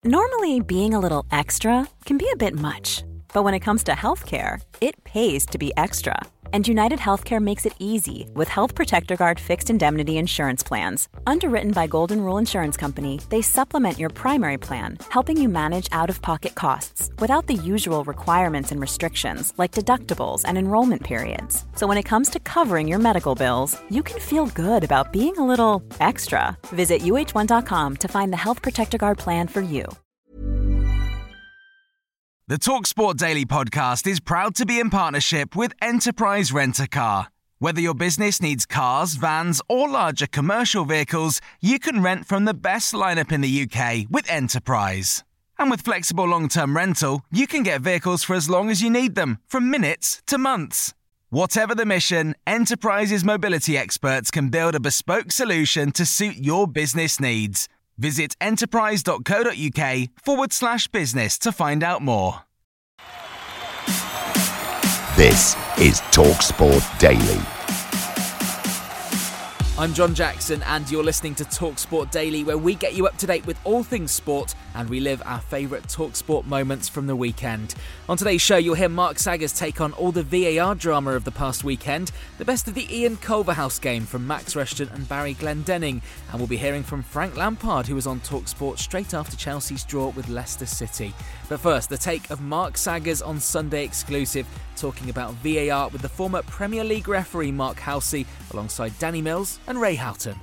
Normally, being a little extra can be a bit much, but when it comes to healthcare, it pays to be extra. And United Healthcare makes it easy with Health Protector Guard fixed indemnity insurance plans. Underwritten by Golden Rule Insurance Company, they supplement your primary plan, helping you manage out-of-pocket costs without the usual requirements and restrictions like deductibles and enrollment periods. So when it comes to covering your medical bills, you can feel good about being a little extra. Visit uh1.com to find the Health Protector Guard plan for you. The TalkSport Daily podcast is proud to be in partnership with Enterprise Rent-A-Car. Whether your business needs cars, vans, or larger commercial vehicles, you can rent from the best lineup in the UK with Enterprise. And with flexible long-term rental, you can get vehicles for as long as you need them, from minutes to months. Whatever the mission, Enterprise's mobility experts can build a bespoke solution to suit your business needs. Visit enterprise.co.uk/business to find out more. This is TalkSport Daily. I'm John Jackson and you're listening to TalkSport Daily, where we get you up to date with all things sport and relive our favourite TalkSport moments from the weekend. On today's show, you'll hear Mark Saggers take on all the VAR drama of the past weekend, the best of the Ian Culverhouse game from Max Rushton and Barry Glendenning, and we'll be hearing from Frank Lampard, who was on TalkSport straight after Chelsea's draw with Leicester City. But first, the take of Mark Saggers on Sunday Exclusive, talking about VAR with the former Premier League referee Mark Halsey alongside Danny Mills and Ray Houghton.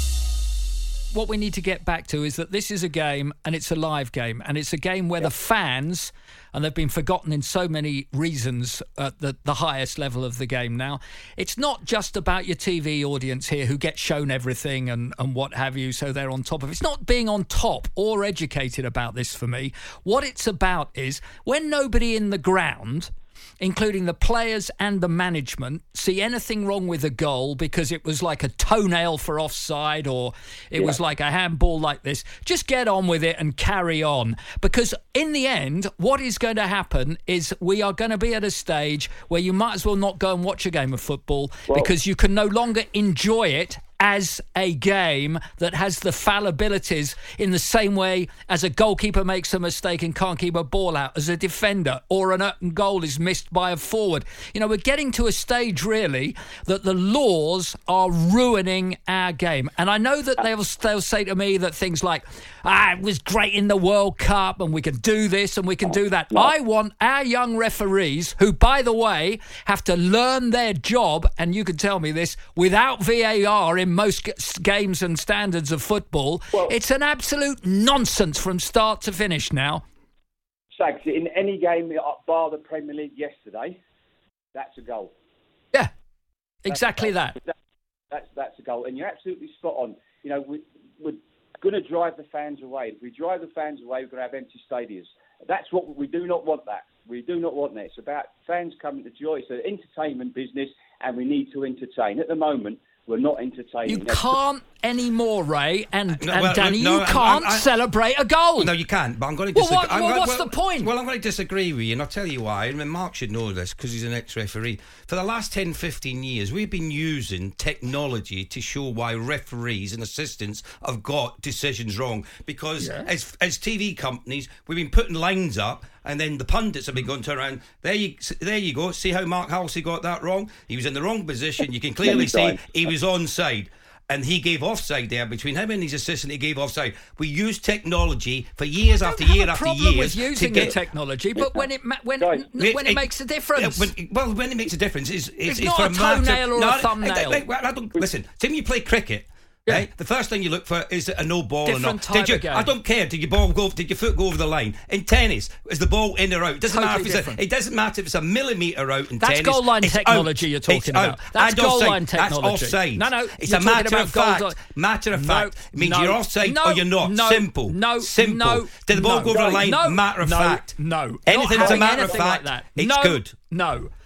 What we need to get back to is that this is a game, and it's a live game, and it's a game where the fans, and they've been forgotten in so many reasons at the highest level of the game now. It's not just about your TV audience here who get shown everything and what have you, so they're on top of it. It's not being on top or educated about this for me. What it's about is when nobody in the ground, including the players and the management, see anything wrong with a goal because it was like a toenail for offside or it was like a handball like this, just get on with it and carry on. Because in the end, what is going to happen is we are going to be at a stage where you might as well not go and watch a game of football because you can no longer enjoy it as a game that has the fallibilities in the same way as a goalkeeper makes a mistake and can't keep a ball out, as a defender, or an open goal is missed by a forward. You know, we're getting to a stage, really, that the laws are ruining our game. And I know that they'll say to me that things like, it was great in the World Cup and we can do this and we can do that. I want our young referees, who, by the way, have to learn their job, and you can tell me this, without VAR in most games and standards of football. It's an absolute nonsense from start to finish now. Sags, in any game bar the Premier League yesterday, that's a goal. Yeah, exactly that. That's a goal, and you're absolutely spot on. You know, we're going to drive the fans away. If we drive the fans away, we're going to have empty stadiums. That's what we do not want. That we do not want that. It's about fans coming to joy. It's an entertainment business, and we need to entertain. At the moment, we're not entertaining. You can't anymore, Ray, and Danny, you can't celebrate a goal. No, you can't, but I'm going to disagree. What's the point? Well, I'm going to disagree with you, and I'll tell you why. I mean, Mark should know this because he's an ex-referee. For the last 10, 15 years, we've been using technology to show why referees and assistants have got decisions wrong. Because as TV companies, we've been putting lines up, and then the pundits have been going to around, there you go, see how Mark Halsey got that wrong? He was in the wrong position. You can clearly see he was onside. And he gave offside there. Between him and his assistant, he gave offside. We use technology for years after year after year. With using the technology, but when it makes a difference. When it makes a difference, it's not for a toenail or a thumbnail. Listen, Tim, you play cricket. Yeah. Right? The first thing you look for is a no ball or not. Type of game. I don't care. Did your foot go over the line? In tennis, is the ball in or out? It doesn't matter if it's a millimeter out in tennis. That's goal line technology you're talking about. That's goal line technology. That's offside. No. It's a matter of fact. Matter of fact. It means you're offside or you're not. Simple. Simple. Did the ball go over the line? Matter of fact. No. Anything that's a matter of fact, it's good. No.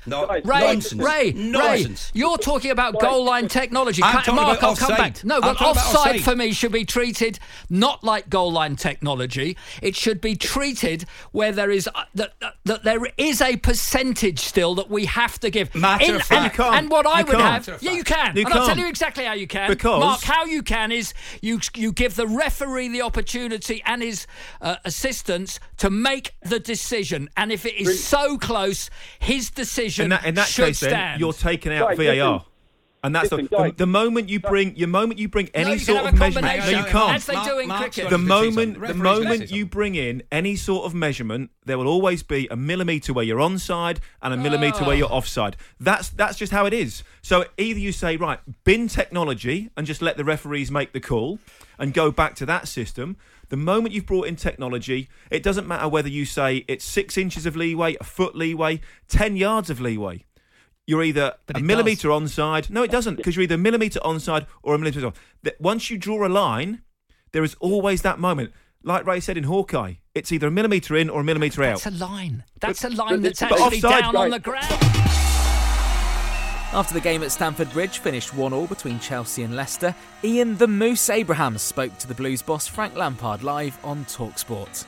No, Nonsense. Ray, you're talking about goal line technology. I'm talking Mark, about I'll come offside. back. No, I'm but talking about offside offside. for me should be treated not like goal line technology. It should be treated where there is that there is a percentage still that we have to give. Matter of fact. And what I would can't. have, you can. You And I'll tell can't. you exactly how you can. Because- Mark, how you can is you give the referee the opportunity and his assistants to make the decision. And if it is so close, his decision In that should case, stand. then you're taking out Right, VAR. listen. And that's Listen, the guys. moment you bring any you sort can of have a measurement. combination. No, you can't. As they do in Mark's cricket. got The to say something. moment you bring in any sort of measurement, there will always be a millimetre where you're onside and a millimetre where you're offside. That's just how it is. So either you say, right, bin technology and just let the referees make the call and go back to that system. The moment you've brought in technology, it doesn't matter whether you say it's 6 inches of leeway, a foot leeway, 10 yards of leeway. You're either a millimetre onside. No, it doesn't, because you're either a millimetre onside or a millimetre off. Once you draw a line, there is always that moment. Like Ray said in Hawkeye, it's either a millimetre in or a millimetre out. That's a line. That's a line that's but actually offside, down on the ground. After the game at Stamford Bridge finished 1-1 between Chelsea and Leicester, Ian the Moose Abrahams spoke to the Blues boss Frank Lampard live on TalkSport.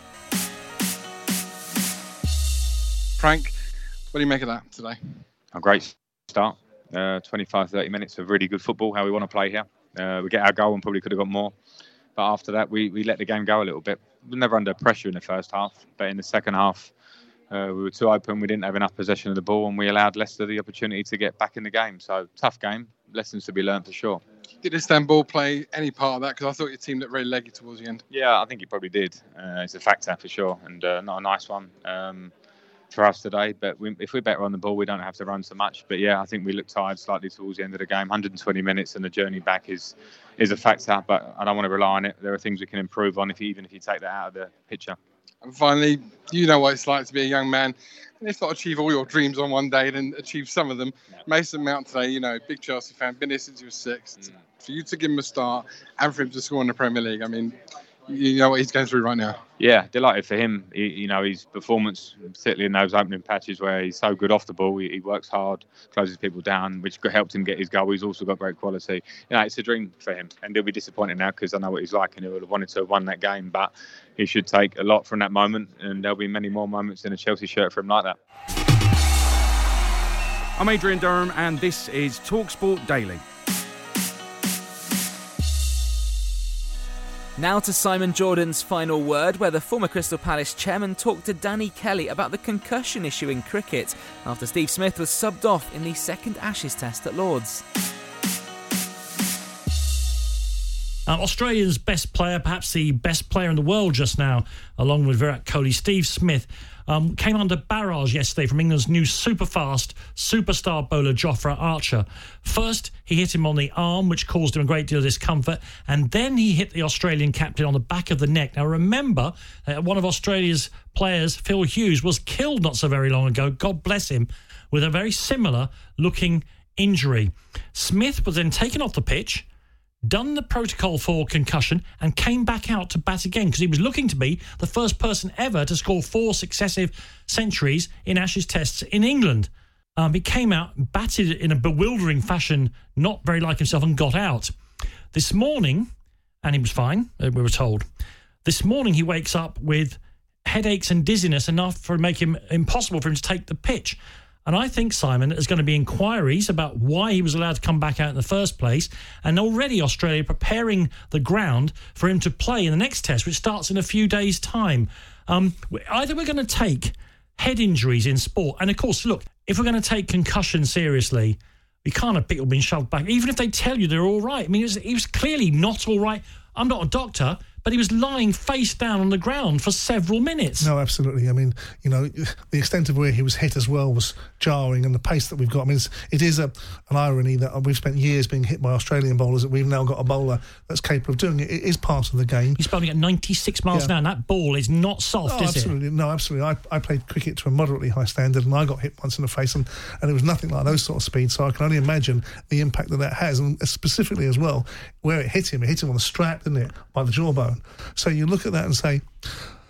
Frank, what do you make of that today? A great start. 25-30 minutes of really good football, how we want to play here. We get our goal and probably could have got more. But after that, we let the game go a little bit. We were never under pressure in the first half. But in the second half, we were too open. We didn't have enough possession of the ball. And we allowed Leicester the opportunity to get back in the game. So, tough game. Lessons to be learned for sure. Did Istanbul play any part of that? Because I thought your team looked very leggy towards the end. Yeah, I think it probably did. It's a factor for sure. And not a nice one. For us today, but if we're better on the ball, we don't have to run so much. But yeah, I think we looked tired slightly towards the end of the game. 120 minutes and the journey back is a factor, but I don't want to rely on it. There are things we can improve on even if you take that out of the picture. And finally, you know what it's like to be a young man. And if not achieve all your dreams on one day, then achieve some of them. Mason Mount today, big Chelsea fan, been here since he was 6. For you to give him a start and for him to score in the Premier League, I mean, you know what he's going through right now. Yeah, delighted for him. His performance, particularly in those opening patches where he's so good off the ball, he works hard, closes people down, which helped him get his goal. He's also got great quality. It's a dream for him, and he'll be disappointed now because I know what he's like, and he would have wanted to have won that game. But he should take a lot from that moment, and there'll be many more moments in a Chelsea shirt for him like that. I'm Adrian Durham, and this is TalkSport Daily. Now to Simon Jordan's final word, where the former Crystal Palace chairman talked to Danny Kelly about the concussion issue in cricket after Steve Smith was subbed off in the second Ashes test at Lords. Australia's best player, perhaps the best player in the world just now, along with Virat Kohli, Steve Smith, came under barrage yesterday from England's new super-fast superstar bowler Jofra Archer. First, he hit him on the arm, which caused him a great deal of discomfort, and then he hit the Australian captain on the back of the neck. Now, remember, one of Australia's players, Phil Hughes, was killed not so very long ago, God bless him, with a very similar-looking injury. Smith was then taken off the pitch, done the protocol for concussion and came back out to bat again because he was looking to be the first person ever to score 4 successive centuries in Ashes tests in England. He came out, batted in a bewildering fashion, not very like himself, and got out. This morning, and he was fine, we were told, this morning he wakes up with headaches and dizziness enough to make him impossible for him to take the pitch. And I think, Simon, there's going to be inquiries about why he was allowed to come back out in the first place. And already Australia preparing the ground for him to play in the next test, which starts in a few days' time. Either we're going to take head injuries in sport. And, of course, look, if we're going to take concussion seriously, we can't have people being shoved back, even if they tell you they're all right. I mean, he was clearly not all right. I'm not a doctor, but he was lying face down on the ground for several minutes. No, absolutely. I mean, the extent of where he was hit as well was jarring, and the pace that we've got. I mean, it is an irony that we've spent years being hit by Australian bowlers, that we've now got a bowler that's capable of doing it. It is part of the game. He's bowling at 96 miles an hour, and that ball is not soft, is absolutely. it? No, absolutely. I played cricket to a moderately high standard, and I got hit once in the face, and it was nothing like those sort of speeds, so I can only imagine the impact that has, and specifically as well, where it hit him on the strap, didn't it, by the jawbone. So you look at that and say,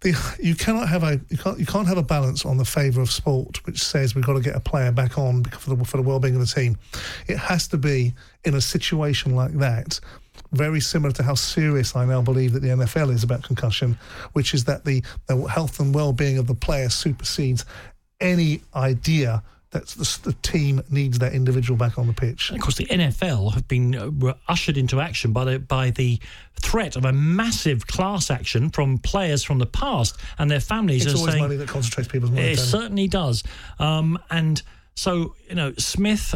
You can't have a balance on the favour of sport, which says we've got to get a player back on for the well-being of the team. It has to be in a situation like that, very similar to how serious I now believe that the NFL is about concussion, which is that the health and well-being of the player supersedes any idea that the team needs that individual back on the pitch. And of course, the NFL have been were ushered into action by the threat of a massive class action from players from the past and their families. It's always saying, money that concentrates people's money. It certainly does. And so, Smith,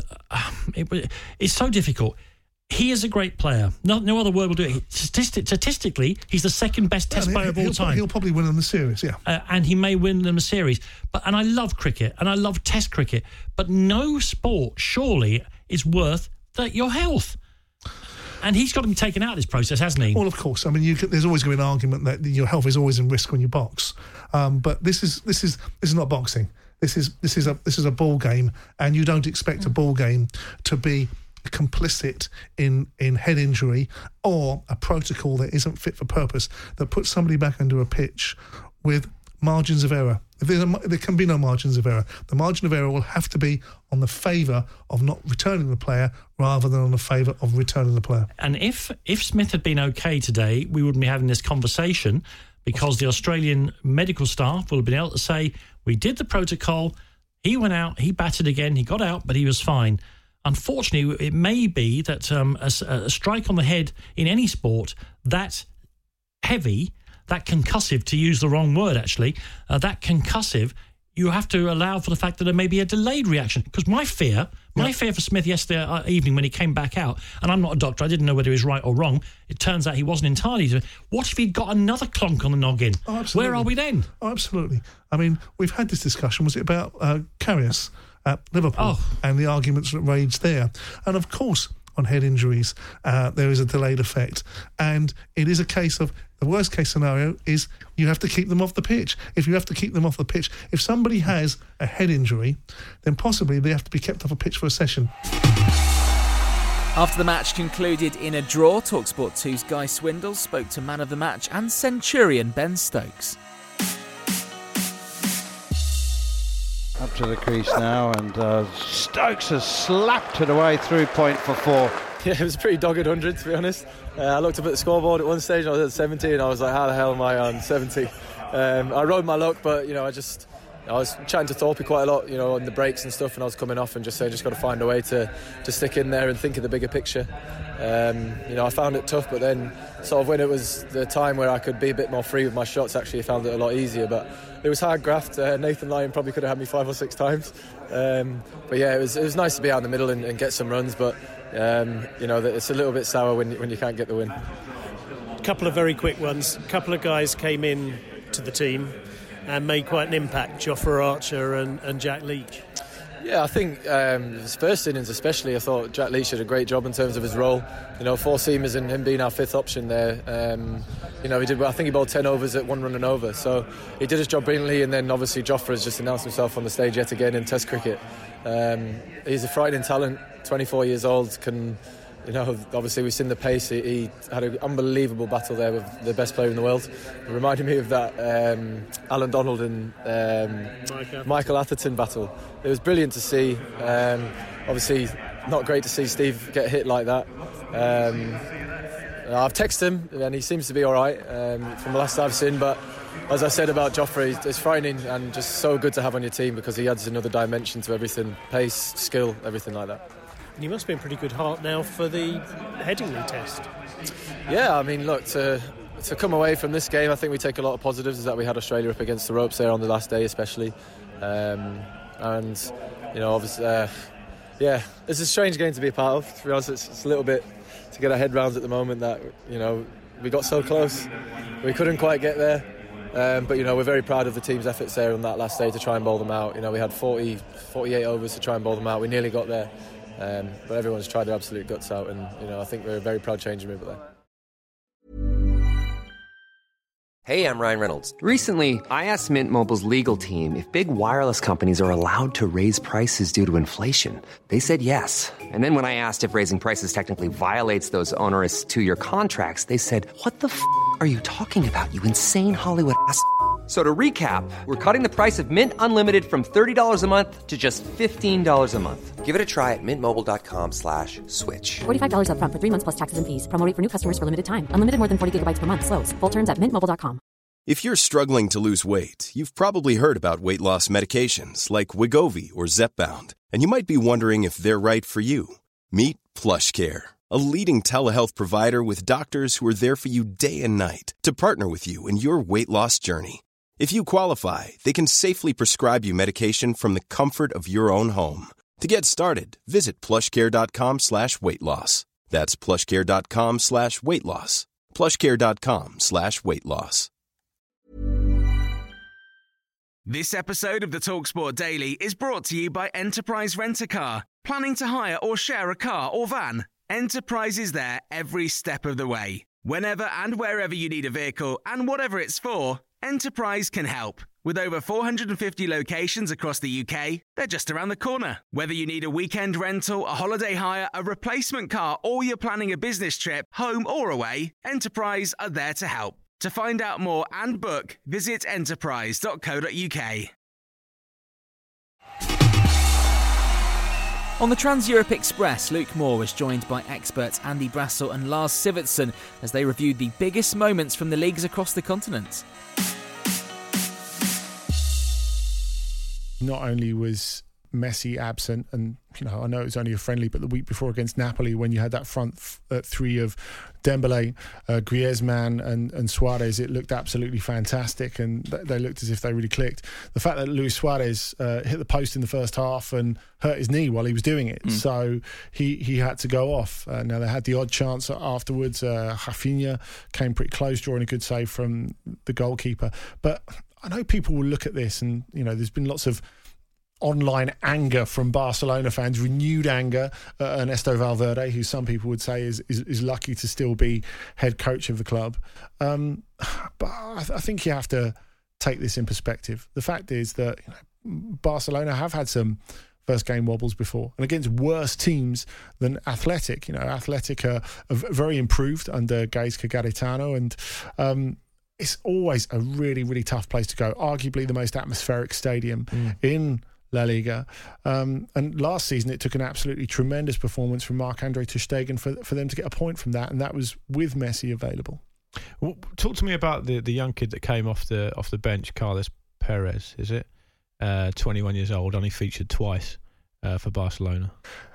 it's so difficult. He is a great player. No other word will do it. Statistically, he's the second best Test player of all time. He'll probably win them the series, yeah. And he may win them a series. And I love cricket, and I love Test cricket. But no sport, surely, is worth your health. And he's got to be taken out of this process, hasn't he? Well, of course. I mean, there's always going to be an argument that your health is always in risk when you box. But this is not boxing. This is a ball game, and you don't expect a ball game to be complicit in head injury or a protocol that isn't fit for purpose that puts somebody back onto a pitch with margins of error. There can be no margins of error. The margin of error will have to be on the favour of not returning the player rather than on the favour of returning the player. And if Smith had been okay today, we wouldn't be having this conversation, because the Australian medical staff will have been able to say, we did the protocol, he went out, he batted again, he got out, but he was fine. Unfortunately, it may be that a strike on the head in any sport, that heavy, that concussive, to use the wrong word actually, that concussive, you have to allow for the fact that there may be a delayed reaction. Because my fear for Smith yesterday evening when he came back out, and I'm not a doctor, I didn't know whether he was right or wrong, it turns out he wasn't entirely. What if he'd got another clonk on the noggin? Oh, absolutely. Where are we then? Oh, absolutely. I mean, we've had this discussion. Was it about Karius at Liverpool and the arguments that raged there? And of course, on head injuries, there is a delayed effect. And it is a case of, the worst case scenario is you have to keep them off the pitch. If you have to keep them off the pitch, if somebody has a head injury, then possibly they have to be kept off a pitch for a session. After the match concluded in a draw, TalkSport 2's Guy Swindle spoke to man of the match and Centurion Ben Stokes. Up to the crease now, and Stokes has slapped it away through point for 4. Yeah, it was a pretty dogged 100, to be honest. I looked up at the scoreboard at one stage, and I was at 70, and I was like, how the hell am I on 70? I rode my luck, but, I was chatting to Thorpe quite a lot, on the breaks and stuff, and I was coming off and just saying, just got to find a way to stick in there and think of the bigger picture. I found it tough, but then sort of when it was the time where I could be a bit more free with my shots, actually I found it a lot easier. But it was hard graft. Nathan Lyon probably could have had me 5 or 6 times. But yeah, it was nice to be out in the middle and get some runs, but it's a little bit sour when you can't get the win. A couple of very quick ones. A couple of guys came in to the team and made quite an impact, Jofra Archer and Jack Leach. Yeah, I think his first innings especially, I thought Jack Leach did a great job in terms of his role. 4 seamers and him being our 5th option there. He did. I think he bowled 10 overs at 1 run and over. So he did his job brilliantly. And then obviously Jofra has just announced himself on the stage yet again in Test cricket. He's a frightening talent. 24 years old. Obviously we've seen the pace. He had an unbelievable battle there with the best player in the world. It reminded me of that Alan Donald and Michael Atherton battle. It was brilliant to see. Obviously not great to see Steve get hit like that. I've texted him and he seems to be all right from the last I've seen, but as I said about Jofra, it's frightening and just so good to have on your team because he adds another dimension to everything, pace, skill, everything like that. And you must be in pretty good heart now for the Headingley Test. Yeah, I mean, look, to come away from this game, I think we take a lot of positives, is that we had Australia up against the ropes there on the last day especially. Obviously, it's a strange game to be a part of. To be honest, it's a little bit to get our head round at the moment that, we got so close. We couldn't quite get there. But we're very proud of the team's efforts there on that last day to try and bowl them out. We had 48 overs to try and bowl them out. We nearly got there. But everyone's tried their absolute guts out, and I think we're a very proud changing room there. Hey, I'm Ryan Reynolds. Recently, I asked Mint Mobile's legal team if big wireless companies are allowed to raise prices due to inflation. They said yes. And then when I asked if raising prices technically violates those onerous 2-year contracts, they said, "What the f*** are you talking about? You insane Hollywood ass." So to recap, we're cutting the price of Mint Unlimited from $30 a month to just $15 a month. Give it a try at mintmobile.com/switch. $45 up front for 3 months plus taxes and fees. Promo rate for new customers for limited time. Unlimited more than 40 gigabytes per month. Slows full terms at mintmobile.com. If you're struggling to lose weight, you've probably heard about weight loss medications like Wegovy or Zepbound, and you might be wondering if they're right for you. Meet PlushCare, a leading telehealth provider with doctors who are there for you day and night to partner with you in your weight loss journey. If you qualify, they can safely prescribe you medication from the comfort of your own home. To get started, visit plushcare.com/weightloss. That's plushcare.com/weightloss. plushcare.com/weightloss. This episode of the TalkSport Daily is brought to you by Enterprise Rent-A-Car. Planning to hire or share a car or van? Enterprise is there every step of the way. Whenever and wherever you need a vehicle and whatever it's for, Enterprise can help. With over 450 locations across the UK, they're just around the corner. Whether you need a weekend rental, a holiday hire, a replacement car, or you're planning a business trip, home or away, Enterprise are there to help. To find out more and book, visit enterprise.co.uk. On the Trans-Europe Express, Luke Moore was joined by experts Andy Brassel and Lars Sivertsen as they reviewed the biggest moments from the leagues across the continent. Not only was Messi absent, and I know it was only a friendly, but the week before against Napoli, when you had that front three of Dembele, Griezmann and Suarez, it looked absolutely fantastic, and they looked as if they really clicked. The fact that Luis Suarez hit the post in the first half and hurt his knee while he was doing it, so he had to go off. Now they had the odd chance afterwards. Rafinha came pretty close, drawing a good save from the goalkeeper. But I know people will look at this, and there's been lots of online anger from Barcelona fans, renewed anger at Ernesto Valverde, who some people would say is lucky to still be head coach of the club. But I think you have to take this in perspective. The fact is that Barcelona have had some first game wobbles before, and against worse teams than Athletic. Athletic are very improved under Gaizka Garitano, and it's always a really, really tough place to go. Arguably the most atmospheric stadium in La Liga. And last season it took an absolutely tremendous performance from Marc-Andre ter Stegen for them to get a point from that, and that was with Messi available. Well, talk to me about the young kid that came off the bench, Carlos Perez, is it? 21 years old, only featured twice for Barcelona.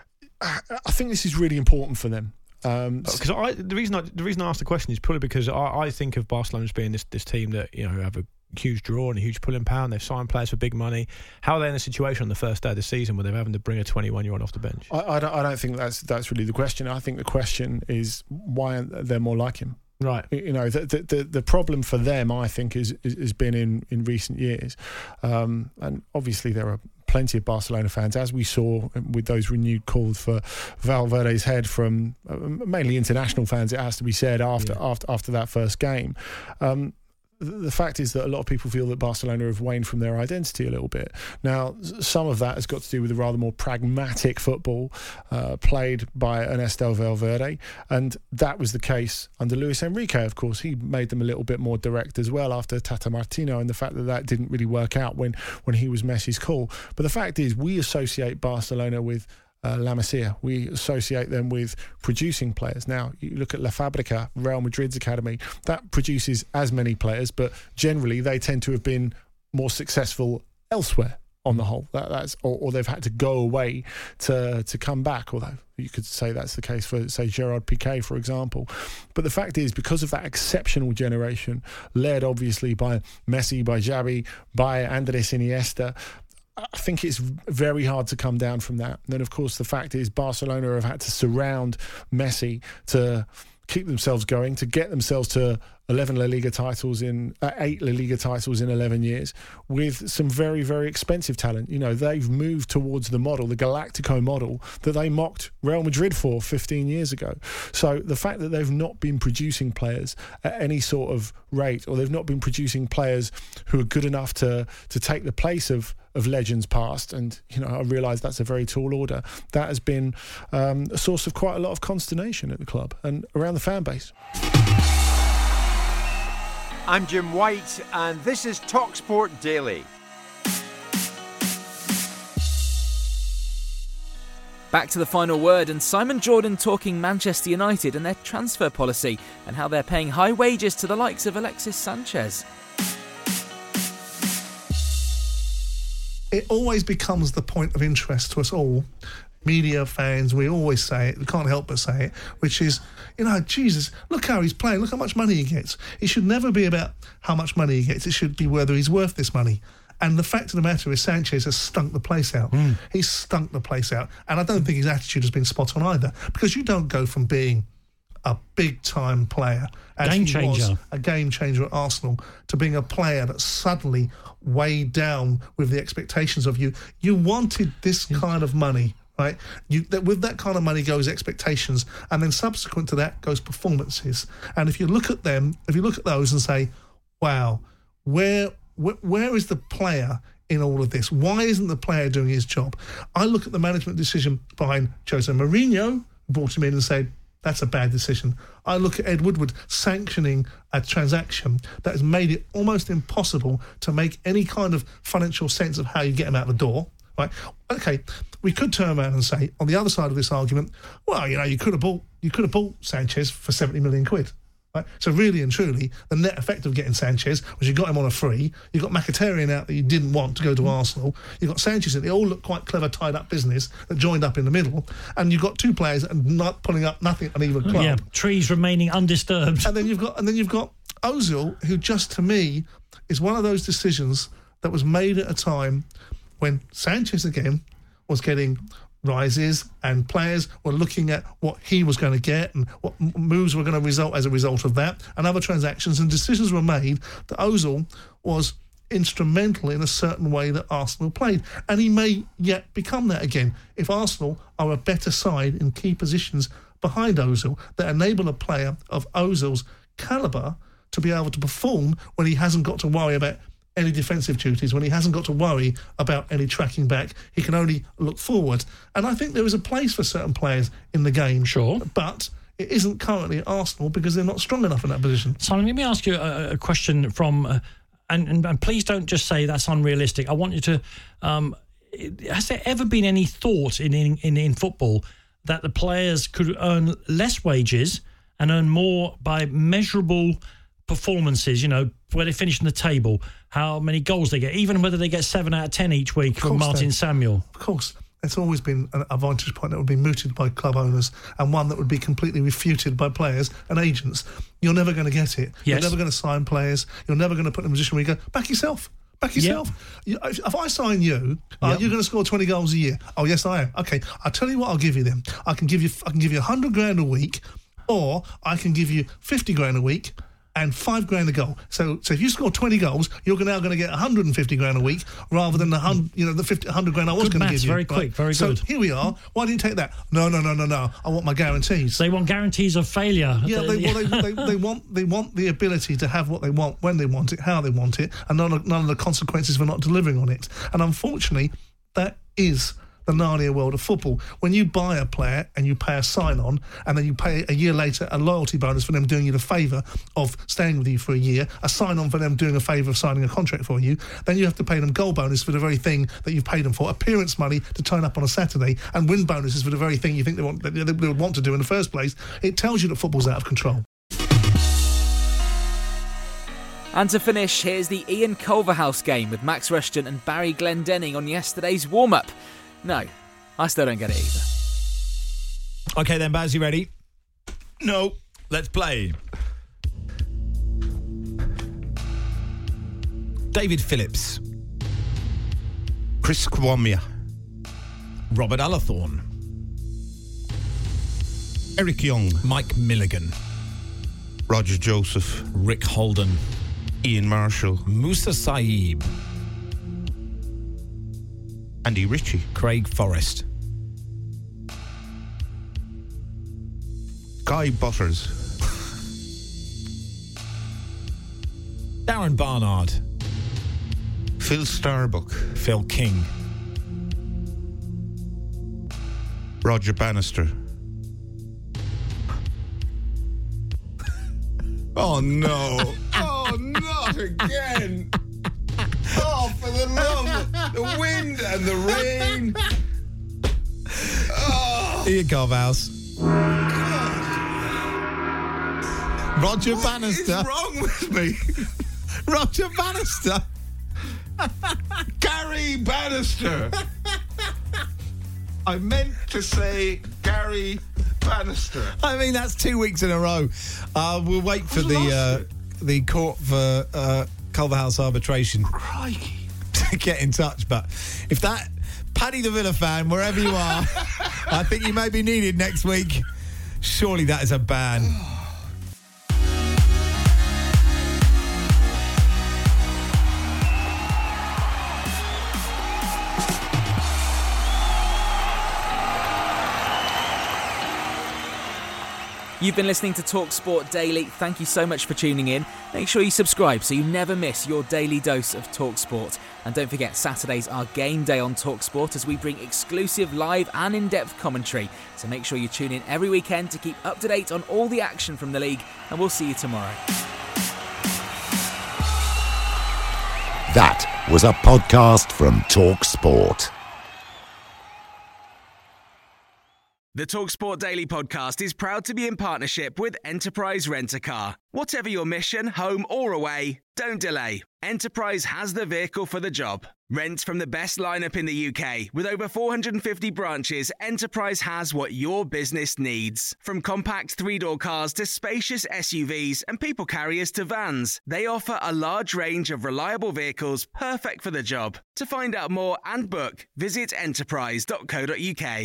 I think this is really important for them. Because the reason I asked the question is purely because I think of Barcelona as being this team that have a huge draw and a huge pulling power. They've signed players for big money. How are they in a situation on the first day of the season where they're having to bring a 21-year-old off the bench? I don't think that's really the question. I think the question is why aren't there more like him? Right. The problem for them, I think, has been in recent years, and obviously there are plenty of Barcelona fans, as we saw with those renewed calls for Valverde's head from mainly international fans, it has to be said, after that first game. The fact is that a lot of people feel that Barcelona have waned from their identity a little bit. Now, some of that has got to do with the rather more pragmatic football played by Ernesto Valverde, and that was the case under Luis Enrique, of course. He made them a little bit more direct as well after Tata Martino, and the fact that didn't really work out when he was Messi's call. But the fact is, we associate Barcelona with La Masia. We associate them with producing players. Now, you look at La Fábrica, Real Madrid's academy, that produces as many players, but generally they tend to have been more successful elsewhere on the whole. Or they've had to go away to come back, although you could say that's the case for, say, Gerard Piqué, for example. But the fact is, because of that exceptional generation, led obviously by Messi, by Xavi, by Andrés Iniesta, I think it's very hard to come down from that. And then, of course, the fact is Barcelona have had to surround Messi to keep themselves going, to get themselves to 11 La Liga titles 8 La Liga titles in 11 years with some very, very expensive talent. They've moved towards the model, the Galactico model, that they mocked Real Madrid for 15 years ago. So the fact that they've not been producing players at any sort of rate, or they've not been producing players who are good enough to take the place of legends past, and I realise that's a very tall order, that has been a source of quite a lot of consternation at the club and around the fan base. I'm Jim White, and this is TalkSport Daily. Back to the final word, and Simon Jordan talking Manchester United and their transfer policy and how they're paying high wages to the likes of Alexis Sanchez. It always becomes the point of interest to us all, media, fans. We always say it, we can't help but say it, which is, Jesus, look how he's playing, look how much money he gets. It should never be about how much money he gets, it should be whether he's worth this money. And the fact of the matter is Sanchez has stunk the place out. He's stunk the place out. And I don't think his attitude has been spot on either, because you don't go from being a big-time player, as game he changer. was a game changer at Arsenal, to being a player that's suddenly weighed down with the expectations of you. You wanted this kind of money, right? With that kind of money goes expectations, and then subsequent to that goes performances. And if you look at them, if you look at those and say, wow, where is the player in all of this? Why isn't the player doing his job? I look at the management decision behind Jose Mourinho, who brought him in and said, that's a bad decision. I look at Ed Woodward sanctioning a transaction that has made it almost impossible to make any kind of financial sense of how you get him out the door. Right? Okay, we could turn around and say, on the other side of this argument, well, you could have bought Sanchez for 70 million quid. Right? So really and truly, the net effect of getting Sanchez was you got him on a free, you got Mkhitaryan out that you didn't want to go to Arsenal, you got Sanchez in, they all look quite clever tied up business that joined up in the middle, and you've got two players and not pulling up nothing on either club. Yeah, trees remaining undisturbed. And then you've got Ozil, who just to me is one of those decisions that was made at a time when Sanchez again was getting rises and players were looking at what he was going to get and what moves were going to result as a result of that, and other transactions, and decisions were made that Ozil was instrumental in a certain way that Arsenal played, and he may yet become that again if Arsenal are a better side in key positions behind Ozil that enable a player of Ozil's calibre to be able to perform when he hasn't got to worry about any defensive duties, when he hasn't got to worry about any tracking back. He can only look forward. And I think there is a place for certain players in the game. Sure. But it isn't currently at Arsenal because they're not strong enough in that position. Simon, let me ask you a question from... and please don't just say that's unrealistic. I want you to... has there ever been any thought in football that the players could earn less wages and earn more by measurable performances, where they finish in the table, how many goals they get, even whether they get 7 out of 10 each week from Martin Samuel? Of course. It's always been a vantage point that would be mooted by club owners and one that would be completely refuted by players and agents. You're never going to get it. Yes. You're never going to sign players. You're never going to put in a position where you go, back yourself. Back yourself. Yep. If I sign you, you're going to score 20 goals a year. Oh, yes, I am. Okay, I'll tell you what I'll give you then. I can give you 100 grand a week, or I can give you 50 grand a week and 5 grand a goal. So if you score 20 goals, you're now going to get 150 grand a week rather than the 100 grand I was going to give you. Very quick, very good. So here we are. Why didn't you take that? No. I want my guarantees. They want guarantees of failure. Yeah, they want the ability to have what they want, when they want it, how they want it, and none of the consequences for not delivering on it. And unfortunately, that is the Narnia world of football. When you buy a player and you pay a sign-on and then you pay a year later a loyalty bonus for them doing you the favour of staying with you for a year, a sign-on for them doing a favour of signing a contract for you, then you have to pay them goal bonus for the very thing that you've paid them for, appearance money to turn up on a Saturday, and win bonuses for the very thing you think they would want to do in the first place. It tells you that football's out of control. And to finish, here's the Ian Culverhouse game with Max Rushton and Barry Glendenning on yesterday's warm-up. No, I still don't get it either. OK then, Baz, you ready? No, let's play. David Phillips. Chris Kwamia. Robert Ullathorne. Eric Young. Mike Milligan. Roger Joseph. Rick Holden. Ian Marshall. Musa Saib. Andy Ritchie. Craig Forrest. Guy Butters. Darren Barnard. Phil Starbuck. Phil King. Roger Bannister. Oh no. Oh Oh, not again. Oh, for the love, the wind and the rain. Oh. Ian Carvehouse. Roger Bannister. What is wrong with me? Roger Bannister. Gary Bannister. I meant to say Gary Bannister. I mean, that's 2 weeks in a row. We'll wait for the court for Culverhouse arbitration. Crikey. To get in touch, but if that Paddy the Villa fan, wherever you are, I think you may be needed next week. Surely that is a ban. You've been listening to TalkSport Daily. Thank you so much for tuning in. Make sure you subscribe so you never miss your daily dose of TalkSport. And don't forget, Saturdays are game day on TalkSport as we bring exclusive live and in-depth commentary. So make sure you tune in every weekend to keep up to date on all the action from the league. And we'll see you tomorrow. That was a podcast from TalkSport. The TalkSport Daily podcast is proud to be in partnership with Enterprise Rent-A-Car. Whatever your mission, home or away, don't delay. Enterprise has the vehicle for the job. Rent from the best lineup in the UK. With over 450 branches, Enterprise has what your business needs. From compact three-door cars to spacious SUVs and people carriers to vans, they offer a large range of reliable vehicles perfect for the job. To find out more and book, visit enterprise.co.uk.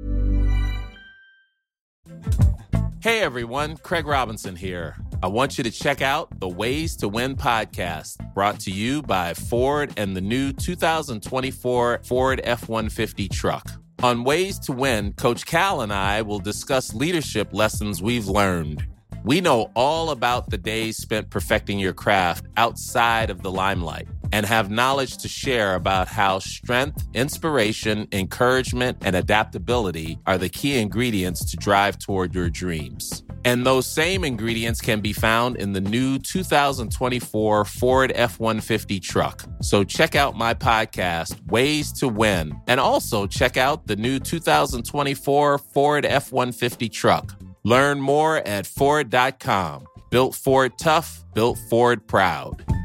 Hey everyone, Craig Robinson here. I want you to check out the Ways to Win podcast, brought to you by Ford and the new 2024 Ford F-150 truck. On Ways to Win, Coach Cal and I will discuss leadership lessons we've learned. We know all about the days spent perfecting your craft outside of the limelight and have knowledge to share about how strength, inspiration, encouragement, and adaptability are the key ingredients to drive toward your dreams. And those same ingredients can be found in the new 2024 Ford F-150 truck. So check out my podcast, Ways to Win, and also check out the new 2024 Ford F-150 truck. Learn more at Ford.com. Built Ford tough, built Ford proud.